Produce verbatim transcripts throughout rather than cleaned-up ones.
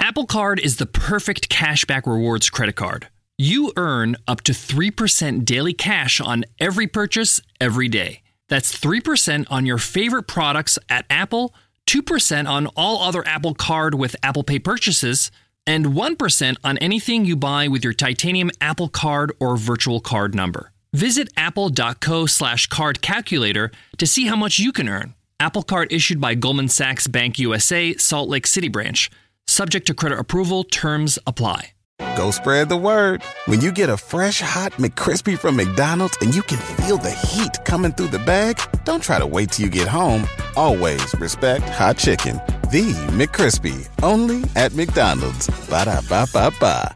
Apple Card is the perfect cashback rewards credit card. You earn up to three percent daily cash on every purchase every day. That's three percent on your favorite products at Apple, two percent on all other Apple Card with Apple Pay purchases, and one percent on anything you buy with your titanium Apple Card or virtual card number. Visit apple.co slash card calculator to see how much you can earn. Apple Card issued by Goldman Sachs Bank U S A, Salt Lake City branch. Subject to credit approval, terms apply. Go spread the word. When you get a fresh, hot McCrispy from McDonald's and you can feel the heat coming through the bag, don't try to wait till you get home. Always respect hot chicken. The McCrispy, only at McDonald's. Ba-da-ba-ba-ba.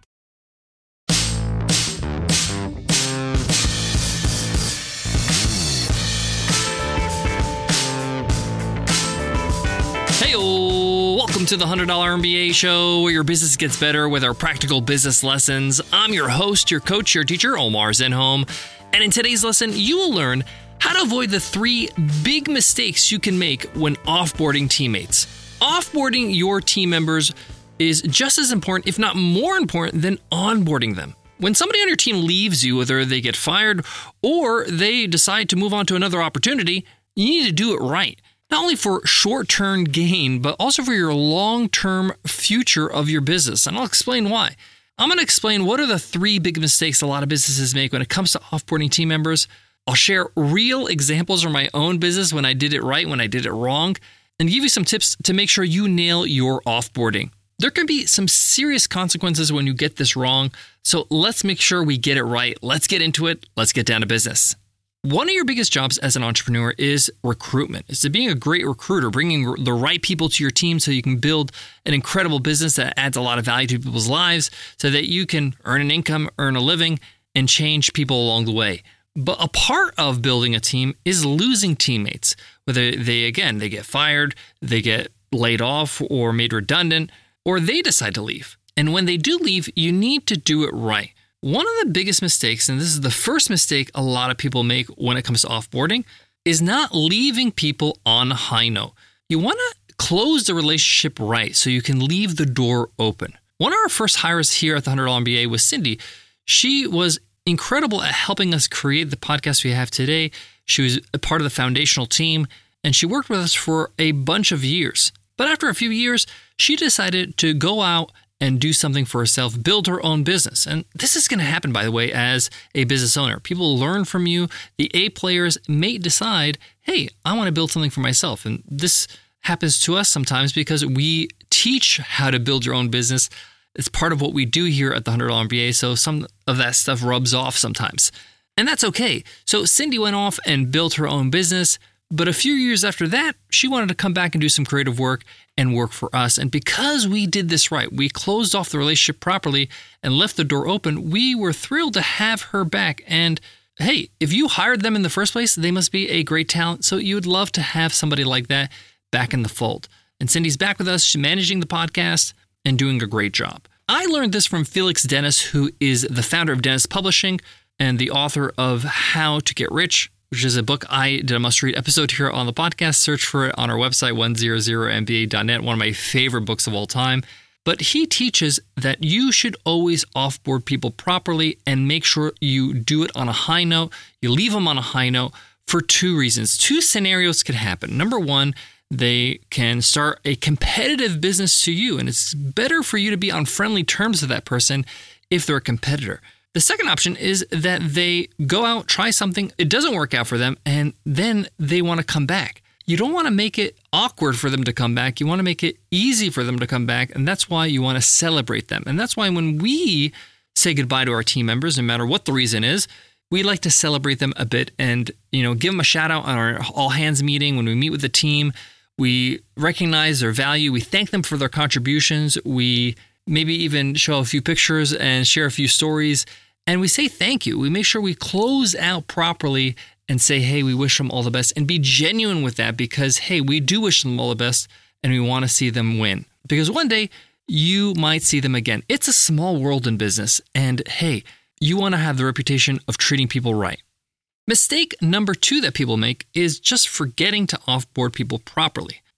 Hey-o! Welcome to the one hundred dollar M B A show, where your business gets better with our practical business lessons. I'm your host, your coach, your teacher, Omar Zenhom. And in today's lesson, you will learn how to avoid the three big mistakes you can make when offboarding teammates. Offboarding your team members is just as important, if not more important, than onboarding them. When somebody on your team leaves you, whether they get fired or they decide to move on to another opportunity, you need to do it right. Not only for short-term gain, but also for your long-term future of your business. And I'll explain why. I'm going to explain what are the three big mistakes a lot of businesses make when it comes to offboarding team members. I'll share real examples from my own business when I did it right, when I did it wrong, and give you some tips to make sure you nail your offboarding. There can be some serious consequences when you get this wrong, so let's make sure we get it right. Let's get into it. Let's get down to business. One of your biggest jobs as an entrepreneur is recruitment. It's being a great recruiter, bringing the right people to your team so you can build an incredible business that adds a lot of value to people's lives so that you can earn an income, earn a living, and change people along the way. But a part of building a team is losing teammates. Whether they, again, they get fired, they get laid off or made redundant, or they decide to leave. And when they do leave, you need to do it right. One of the biggest mistakes, and this is the first mistake a lot of people make when it comes to offboarding, is not leaving people on a high note. You want to close the relationship right so you can leave the door open. One of our first hires here at the one hundred dollar M B A was Cindy. She was incredible at helping us create the podcast we have today. She was a part of the foundational team, and she worked with us for a bunch of years. But after a few years, she decided to go out and do something for herself, build her own business. And this is going to happen, by the way, as a business owner. People learn from you. The A players may decide, hey, I want to build something for myself. And this happens to us sometimes because we teach how to build your own business. It's part of what we do here at the one hundred dollar M B A, so some of that stuff rubs off sometimes. And that's okay. So Cindy went off and built her own business, but a few years after that, she wanted to come back and do some creative work and work for us. And because we did this right, we closed off the relationship properly and left the door open, we were thrilled to have her back. And hey, if you hired them in the first place, they must be a great talent. So you would love to have somebody like that back in the fold. And Cindy's back with us. She's managing the podcast and doing a great job. I learned this from Felix Dennis, who is the founder of Dennis Publishing and the author of How to Get Rich, which is a book I did a must-read episode here on the podcast. Search for it on our website, one hundred M B A dot net, one of my favorite books of all time. But he teaches that you should always offboard people properly and make sure you do it on a high note. You leave them on a high note for two reasons. Two scenarios could happen. Number one, they can start a competitive business to you, and it's better for you to be on friendly terms with that person if they're a competitor. The second option is that they go out, try something, it doesn't work out for them, and then they want to come back. You don't want to make it awkward for them to come back. You want to make it easy for them to come back, and that's why you want to celebrate them. And that's why when we say goodbye to our team members, no matter what the reason is, we like to celebrate them a bit and, you know, give them a shout out on our all hands meeting when we meet with the team. We recognize their value. We thank them for their contributions. We maybe even show a few pictures and share a few stories. And we say thank you. We make sure we close out properly and say, hey, we wish them all the best, and be genuine with that because, hey, we do wish them all the best and we want to see them win. Because one day you might see them again. It's a small world in business. And hey, you want to have the reputation of treating people right. Mistake number two that people make is just forgetting to offboard people properly.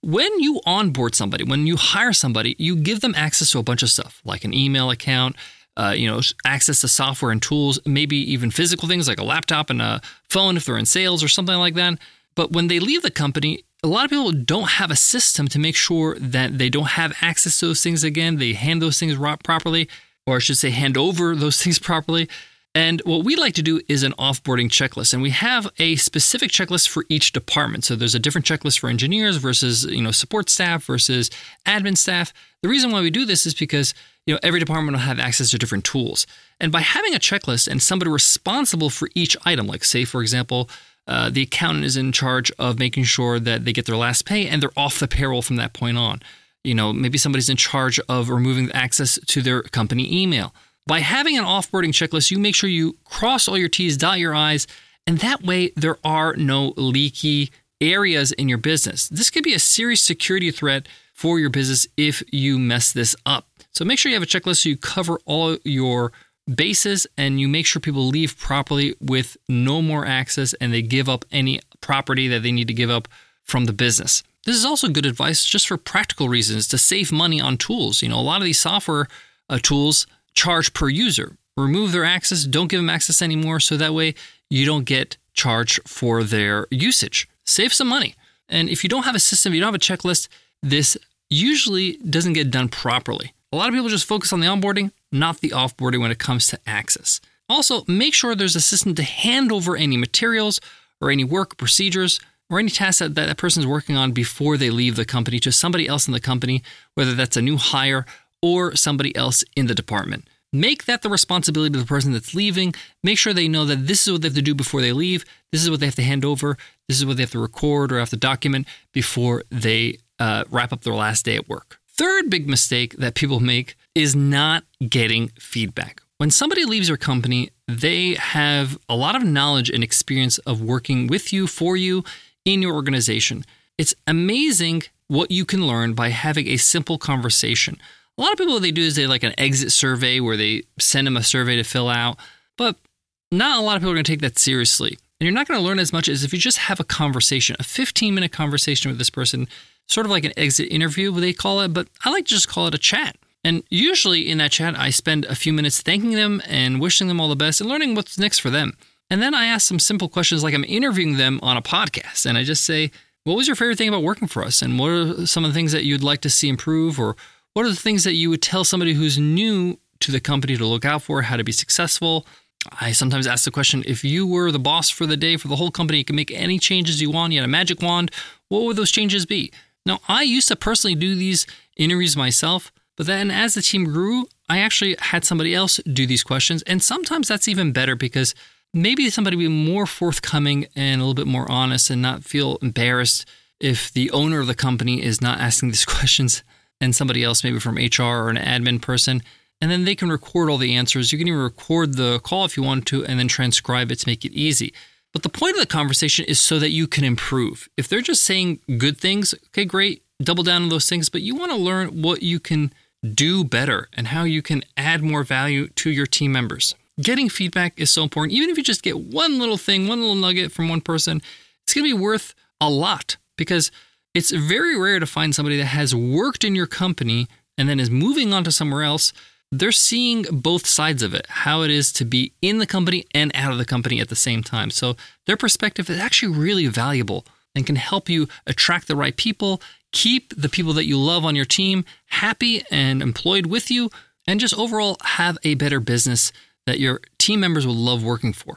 when you onboard somebody, when you hire somebody, you give them access to a bunch of stuff, like an email account, uh, you know, access to software and tools, maybe even physical things like a laptop and a phone if they're in sales or something like that. But when they leave the company, a lot of people don't have a system to make sure that they don't have access to those things again. They hand those things properly, or I should say hand over those things properly. And what we like to do is an offboarding checklist. And we have a specific checklist for each department. So there's a different checklist for engineers versus, you know, support staff versus admin staff. The reason why we do this is because, you know, every department will have access to different tools. And by having a checklist and somebody responsible for each item, like say, for example, uh, the accountant is in charge of making sure that they get their last pay and they're off the payroll from that point on. You know, maybe somebody's in charge of removing access to their company email. By having an offboarding checklist, you make sure you cross all your T's, dot your I's, and that way there are no leaky areas in your business. This could be a serious security threat for your business if you mess this up. So make sure you have a checklist so you cover all your bases and you make sure people leave properly with no more access and they give up any property that they need to give up from the business. This is also good advice just for practical reasons to save money on tools. You know, a lot of these software uh, tools charge per user. Remove their access, don't give them access anymore, so that way you don't get charged for their usage. Save some money. And if you don't have a system, you don't have a checklist, this usually doesn't get done properly. A lot of people just focus on the onboarding, not the offboarding when it comes to access. Also, make sure there's a system to hand over any materials or any work procedures or any tasks that that person is working on before they leave the company to somebody else in the company, whether that's a new hire or somebody else in the department. Make that the responsibility of the person that's leaving. Make sure they know that this is what they have to do before they leave. This is what they have to hand over. This is what they have to record or have to document before they uh, wrap up their last day at work. Third big mistake that people make is not getting feedback. When somebody leaves your company, they have a lot of knowledge and experience of working with you, for you, in your organization. It's amazing what you can learn by having a simple conversation. A lot of people, what they do is they like an exit survey where they send them a survey to fill out, but not a lot of people are going to take that seriously. And you're not going to learn as much as if you just have a conversation, a fifteen minute conversation with this person, sort of like an exit interview, what they call it, but I like to just call it a chat. And usually in that chat, I spend a few minutes thanking them and wishing them all the best and learning what's next for them. And then I ask some simple questions like I'm interviewing them on a podcast. And I just say, what was your favorite thing about working for us? And what are some of the things that you'd like to see improve? Or what are the things that you would tell somebody who's new to the company to look out for, how to be successful? I sometimes ask the question, if you were the boss for the day for the whole company, you can make any changes you want, you had a magic wand, what would those changes be? Now, I used to personally do these interviews myself, but then as the team grew, I actually had somebody else do these questions. And sometimes that's even better because maybe somebody will be more forthcoming and a little bit more honest and not feel embarrassed if the owner of the company is not asking these questions and somebody else, maybe from H R or an admin person, and then they can record all the answers. You can even record the call if you want to and then transcribe it to make it easy. But the point of the conversation is so that you can improve. If they're just saying good things, okay, great, double down on those things, but you want to learn what you can do better and how you can add more value to your team members. Getting feedback is so important. Even if you just get one little thing, one little nugget from one person, it's going to be worth a lot because it's very rare to find somebody that has worked in your company and then is moving on to somewhere else. They're seeing both sides of it, how it is to be in the company and out of the company at the same time. So their perspective is actually really valuable and can help you attract the right people, keep the people that you love on your team happy and employed with you, and just overall have a better business that your team members will love working for.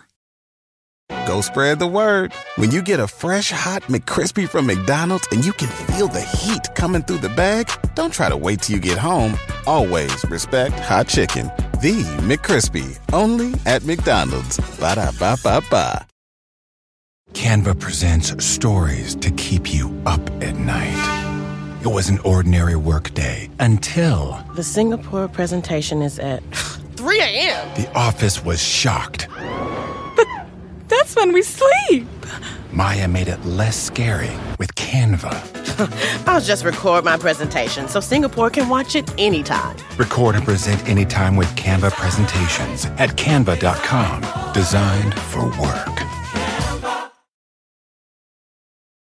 Go spread the word. When you get a fresh, hot McCrispy from McDonald's and you can feel the heat coming through the bag, don't try to wait till you get home. Always respect hot chicken. The McCrispy, only at McDonald's. Ba-da-ba-ba-ba. Canva presents stories to keep you up at night. It was an ordinary workday until... The Singapore presentation is at three a.m. The office was shocked. That's when we sleep. Maya made it less scary with Canva. I'll just record my presentation so Singapore can watch it anytime. Record and present anytime with Canva presentations at canva dot com. Designed for work.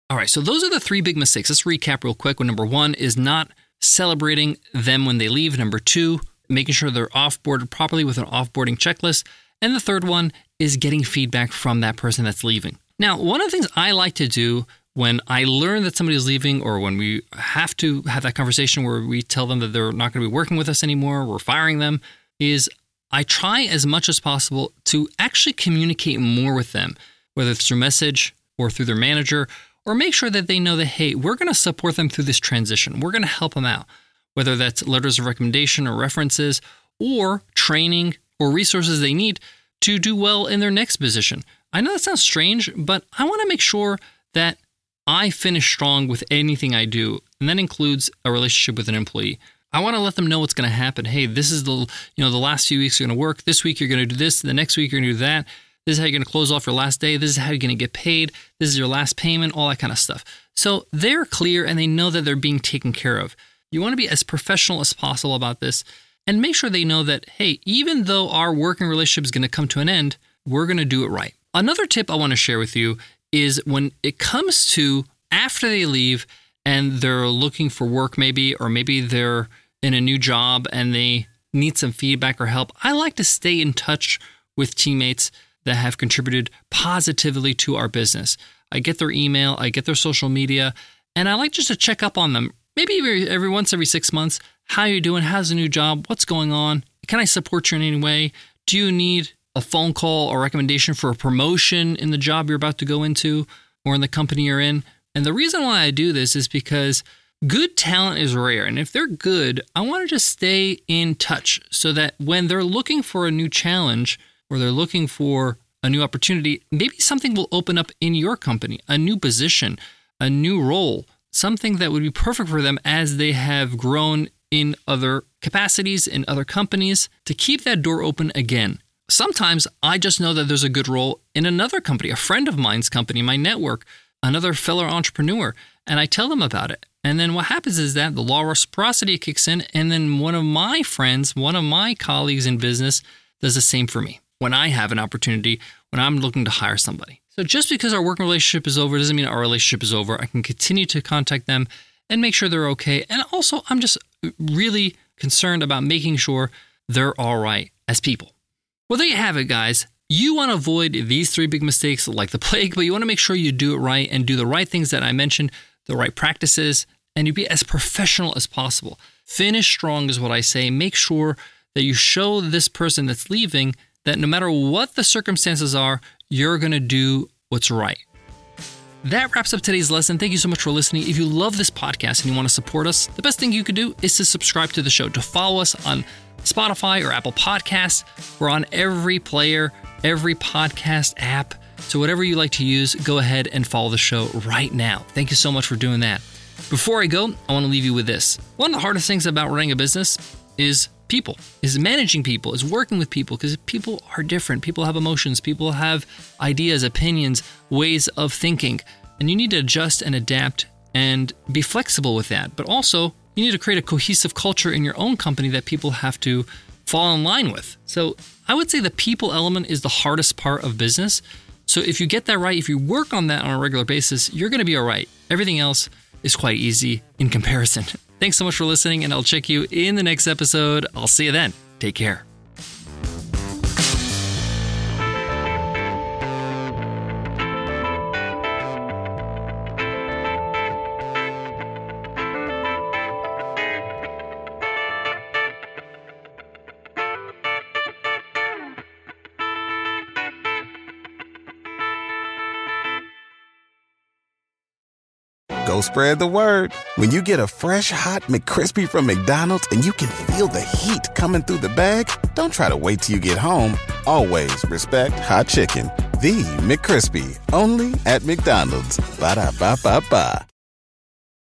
All right, so those are the three big mistakes. Let's recap real quick. Well, number one is not celebrating them when they leave. Number two, making sure they're off-boarded properly with an off-boarding checklist. And the third one is getting feedback from that person that's leaving. Now, one of the things I like to do when I learn that somebody is leaving, or when we have to have that conversation where we tell them that they're not going to be working with us anymore, we're firing them, is I try as much as possible to actually communicate more with them, whether it's through message or through their manager, or make sure that they know that, hey, we're going to support them through this transition. We're going to help them out, whether that's letters of recommendation or references or training or resources they need to do well in their next position. I know that sounds strange, but I want to make sure that I finish strong with anything I do, and that includes a relationship with an employee. I want to let them know what's going to happen. Hey, this is the, you know, the last few weeks you're going to work. This week you're going to do this. The next week you're going to do that. This is how you're going to close off your last day. This is how you're going to get paid. This is your last payment, all that kind of stuff. So they're clear and they know that they're being taken care of. You want to be as professional as possible about this and make sure they know that, hey, even though our working relationship is going to come to an end, we're going to do it right. Another tip I want to share with you is when it comes to after they leave and they're looking for work maybe, or maybe they're in a new job and they need some feedback or help, I like to stay in touch with teammates that have contributed positively to our business. I get their email, I get their social media, and I like just to check up on them. Maybe every, every once every six months. How you doing? How's the new job? What's going on? Can I support you in any way? Do you need a phone call or recommendation for a promotion in the job you're about to go into or in the company you're in? And the reason why I do this is because good talent is rare. And if they're good, I want to just stay in touch so that when they're looking for a new challenge or they're looking for a new opportunity, maybe something will open up in your company, a new position, a new role, something that would be perfect for them as they have grown in other capacities, in other companies, to keep that door open again. Sometimes I just know that there's a good role in another company, a friend of mine's company, my network, another fellow entrepreneur, and I tell them about it. And then what happens is that the law of reciprocity kicks in, and then one of my friends, one of my colleagues in business does the same for me when I have an opportunity, when I'm looking to hire somebody. So just because our working relationship is over doesn't mean our relationship is over. I can continue to contact them and make sure they're okay. And also, I'm just really concerned about making sure they're all right as people. Well, there you have it, guys. You want to avoid these three big mistakes like the plague, but you want to make sure you do it right and do the right things that I mentioned, the right practices, and you be as professional as possible. Finish strong is what I say. Make sure that you show this person that's leaving that no matter what the circumstances are, you're going to do what's right. That wraps up today's lesson. Thank you so much for listening. If you love this podcast and you want to support us, the best thing you could do is to subscribe to the show, to follow us on Spotify or Apple Podcasts. We're on every player, every podcast app. So whatever you like to use, go ahead and follow the show right now. Thank you so much for doing that. Before I go, I want to leave you with this. One of the hardest things about running a business is people, is managing people, is working with people, because people are different. People have emotions. People have ideas, opinions, ways of thinking. And you need to adjust and adapt and be flexible with that. But also, you need to create a cohesive culture in your own company that people have to fall in line with. So I would say the people element is the hardest part of business. So if you get that right, if you work on that on a regular basis, you're going to be all right. Everything else is quite easy in comparison. Thanks so much for listening, and I'll check you in the next episode. I'll see you then. Take care. Go spread the word. When you get a fresh, hot McCrispy from McDonald's and you can feel the heat coming through the bag, don't try to wait till you get home. Always respect hot chicken. The McCrispy, only at McDonald's. Ba-da-ba-ba-ba.